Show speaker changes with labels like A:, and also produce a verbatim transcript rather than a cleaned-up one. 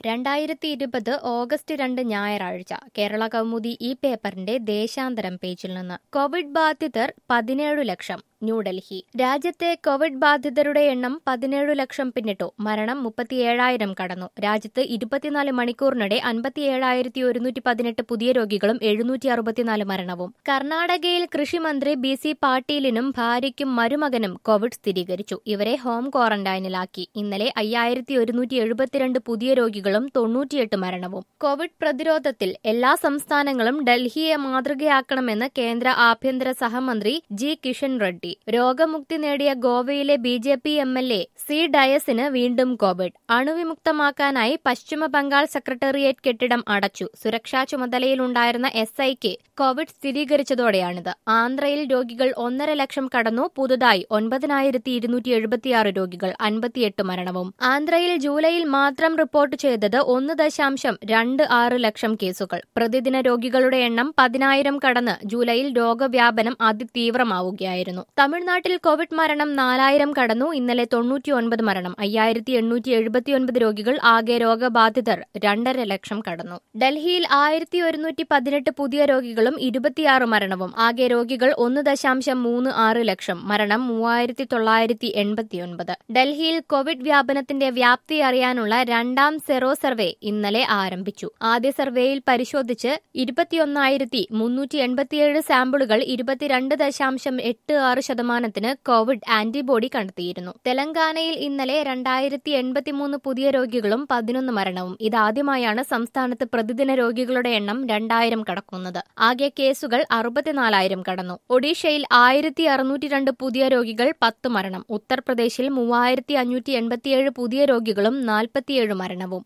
A: രണ്ടായിരത്തി ഇരുപത് ഓഗസ്റ്റ് രണ്ട് ഞായറാഴ്ച കേരള കൗമുദി ഈ പേപ്പറിന്റെ ദേശാന്തരം പേജിൽ നിന്ന് കോവിഡ് ബാധിതർ പതിനേഴു ലക്ഷം ന്യൂഡൽഹി രാജ്യത്തെ കോവിഡ് ബാധിതരുടെ എണ്ണം പതിനേഴു ലക്ഷം പിന്നിട്ടു. മരണം മുപ്പത്തിയേഴായിരം കടന്നു. രാജ്യത്ത് ഇരുപത്തിനാല് മണിക്കൂറിനിടെ അൻപത്തിയേഴായിരത്തി ഒരുന്നൂറ്റി പതിനെട്ട് പുതിയ രോഗികളും എഴുന്നൂറ്റി അറുപത്തിനാല് മരണവും. കർണാടകയിൽ കൃഷിമന്ത്രി ബി സി പാട്ടീലിനും ഭാര്യയ്ക്കും മരുമകനും കോവിഡ് സ്ഥിരീകരിച്ചു. ഇവരെ ഹോം ക്വാറന്റൈനിലാക്കി. ഇന്നലെ അയ്യായിരത്തി ഒരുന്നൂറ്റി എഴുപത്തിരണ്ട് പുതിയ രോഗികളും തൊണ്ണൂറ്റിയെട്ട് മരണവും. കോവിഡ് പ്രതിരോധത്തിൽ എല്ലാ സംസ്ഥാനങ്ങളും ഡൽഹിയെ മാതൃകയാക്കണമെന്ന് കേന്ദ്ര ആഭ്യന്തര സഹമന്ത്രി ജി കിഷൻ റെഡ്ഡി. രോഗമുക്തി നേടിയ ഗോവയിലെ B J P M L A C ഡയസിന് വീണ്ടും കോവിഡ്. അണുവിമുക്തമാക്കാനായി പശ്ചിമ ബംഗാൾ സെക്രട്ടേറിയറ്റ് കെട്ടിടം അടച്ചു. സുരക്ഷാ ചുമതലയിലുണ്ടായിരുന്ന എസ് ഐക്ക് കോവിഡ് സ്ഥിരീകരിച്ചതോടെയാണിത്. ആന്ധ്രയിൽ രോഗികൾ ഒന്നര ലക്ഷം കടന്നു. പുതുതായി ഒൻപതിനായിരത്തി ഇരുന്നൂറ്റി എഴുപത്തിയാറ് രോഗികൾ, അൻപത്തിയെട്ട് മരണവും. ആന്ധ്രയിൽ ജൂലൈയിൽ മാത്രം റിപ്പോർട്ട് ചെയ്തത് ഒന്ന് ദശാംശം രണ്ട് ആറ് ലക്ഷം കേസുകൾ. പ്രതിദിന രോഗികളുടെ എണ്ണം പതിനായിരം കടന്ന് ജൂലൈയിൽ രോഗവ്യാപനം അതിതീവ്രമാവുകയായിരുന്നു. തമിഴ്നാട്ടിൽ കോവിഡ് മരണം നാലായിരം കടന്നു. ഇന്നലെ തൊണ്ണൂറ്റി ഒൻപത് മരണം. അയ്യായിരത്തി എണ്ണൂറ്റി എഴുപത്തിയൊൻപത് രോഗികൾ. ആകെ രോഗബാധിതർ രണ്ടര ലക്ഷം കടന്നു. ഡൽഹിയിൽ ആയിരത്തി ഒരുന്നൂറ്റി പതിനെട്ട് പുതിയ രോഗികളും ഇരുപത്തിയാറ് മരണവും. ആകെ രോഗികൾ ഒന്ന് ദശാംശം മൂന്ന് ആറ് ലക്ഷം. മരണം മൂവായിരത്തി തൊള്ളായിരത്തി എൺപത്തിയൊൻപത്. ഡൽഹിയിൽ കോവിഡ് വ്യാപനത്തിന്റെ വ്യാപ്തി അറിയാനുള്ള രണ്ടാം സെറോ സർവേ ഇന്നലെ ആരംഭിച്ചു. ആദ്യ സർവേയിൽ പരിശോധിച്ച് ഇരുപത്തിയൊന്നായിരത്തി മുന്നൂറ്റി എൺപത്തിയേഴ് സാമ്പിളുകൾ ഇരുപത്തിരണ്ട് ദശാംശം എട്ട് ആറ് ശതമാനത്തിന് കോവിഡ് ആന്റിബോഡി കണ്ടെത്തിയിരുന്നു. തെലങ്കാനയിൽ ഇന്നലെ രണ്ടായിരത്തി എൺപത്തിമൂന്ന് പുതിയ രോഗികളും പതിനൊന്ന് മരണവും. ഇതാദ്യമായാണ് സംസ്ഥാനത്ത് പ്രതിദിന രോഗികളുടെ എണ്ണം രണ്ടായിരം കടക്കുന്നത്. ആകെ കേസുകൾ അറുപത്തിനാലായിരം കടന്നു. ഒഡീഷയിൽ ആയിരത്തി അറുന്നൂറ്റി രണ്ട് പുതിയ രോഗികൾ, പത്ത് മരണം. ഉത്തർപ്രദേശിൽ മൂവായിരത്തി അഞ്ഞൂറ്റി എൺപത്തിയേഴ് പുതിയ രോഗികളും നാൽപ്പത്തിയേഴ് മരണവും.